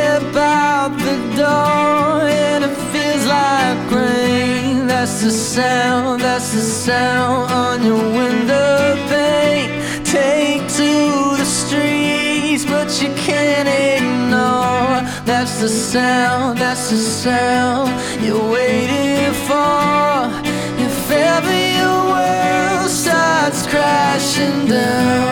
step out the door and it feels like rain. That's the sound on your window pane. Take to the streets, but you can't ignore. That's the sound you're waiting for. If ever your world starts crashing down,